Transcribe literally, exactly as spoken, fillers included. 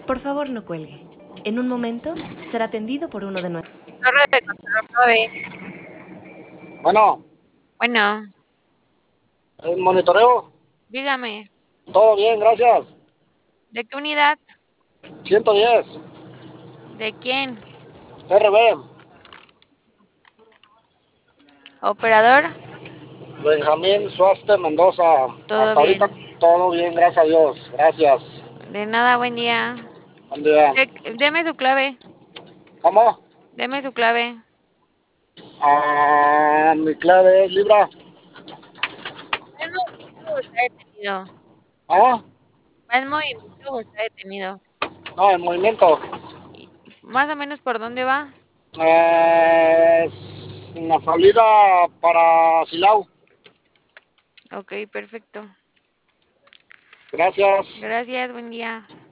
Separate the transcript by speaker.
Speaker 1: Por favor, no cuelgue. En un momento será atendido por uno de nuestros.
Speaker 2: Torre de control nueve.
Speaker 3: Bueno,
Speaker 2: Bueno,
Speaker 3: el monitoreo,
Speaker 2: dígame,
Speaker 3: todo bien, gracias.
Speaker 2: ¿de qué unidad?
Speaker 3: ciento diez,
Speaker 2: ¿De quién?
Speaker 3: R B,
Speaker 2: ¿Operador?
Speaker 3: Benjamín Suaste Mendoza.
Speaker 2: Todo
Speaker 3: Hasta ahorita
Speaker 2: bien.
Speaker 3: todo bien, gracias a Dios. Gracias.
Speaker 2: De nada, buen día.
Speaker 3: Buen día.
Speaker 2: De- deme su clave.
Speaker 3: ¿Cómo?
Speaker 2: Deme su clave.
Speaker 3: Ah, mi clave es Libra.
Speaker 2: ¿Va en movimiento o está detenido?
Speaker 3: ¿Ah?
Speaker 2: ¿Va en movimiento o está detenido?
Speaker 3: No, en movimiento.
Speaker 2: Y- Más o menos por dónde va.
Speaker 3: Es una salida para Silao.
Speaker 2: Ok, perfecto.
Speaker 3: Gracias.
Speaker 2: Gracias, buen día.